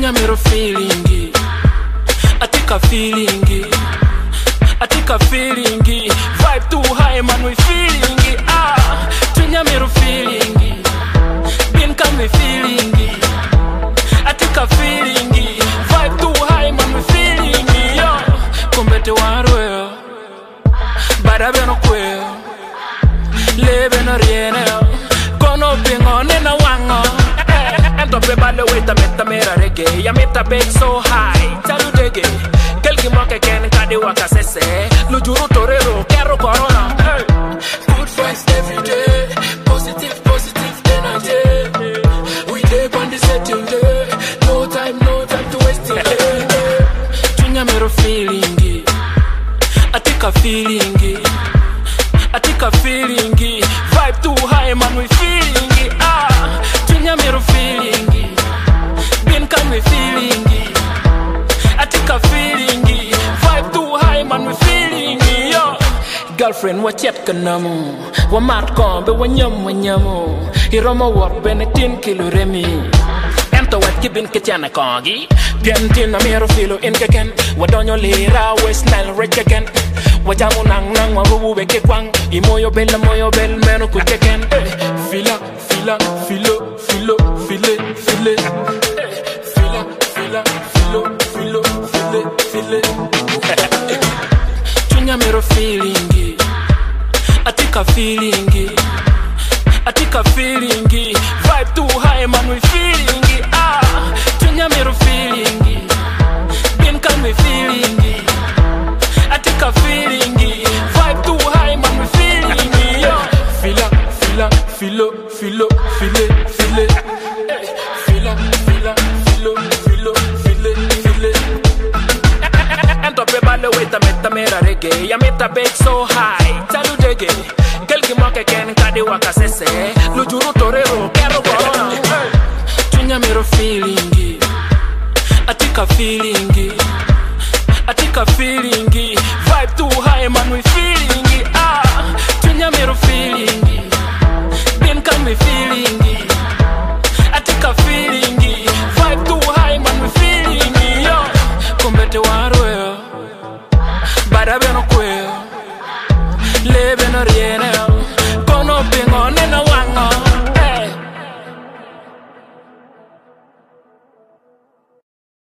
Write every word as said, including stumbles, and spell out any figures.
Tunya mero feelingi, atika feelingi, atika feelingi. Vibe too high man we feelingi. Ah, tunya mero feelingi, bin come we feelingi, atika feelingi. Vibe too high man we feelingi. Yo, kumbete warwe, barabe no kwe, lebe no riene, kono bingo nena wango. Ento pe balle weta meta mera reggae, ya meta bake so high, talu dege. Kelki moke ken kade waka sese, lujuru torero, kero corona. Hey. Good vibes every day, positive, positive energy. We day on the setting day, no time, no time to waste it. Tunya mero feelingi, atika feelingi, atika feelingi. Vibe too high man we feelingi. Ah, tunya mero feelingi, bin come we feelingi, atika feelingi. Vibe too high man we feelingi. Yo, girlfriend what yet kanamu, wa mat kombe wa nyam wa nyamu. Hiroma wak benetin kilo remi. Ento wat kibin kitana kongi, piantin na mero filo in keken. Wa donyo lira west nile rich again. Wa jamu nang nang wa bubu beke kwang. Imoyo bella moyo bel meno kuteken. Fila fila filo filo file file. Fila fila filo filo file file. Tunya mero feelingi, atika feelingi, atika feelingi. Vibe too high man we feelingi. Ah, tunya mero feelingi, bin come we feelingi, atika feelingi. Vibe too high man we feelingi. Yo, fila fila filo filo file file. Fila fila filo filo file file. Ento pe balle weta meta mera reggae, ya meta bake so high, talu dege. Kelki moke ken kade waka sese, lujuru torero, kero corona. Hey. Tunya mero feelingi, atika feelingi, atika feelingi. Vibe too high man we feelingi. Ah, tunya mero feelingi, bin come we feelingi, atika feelingi.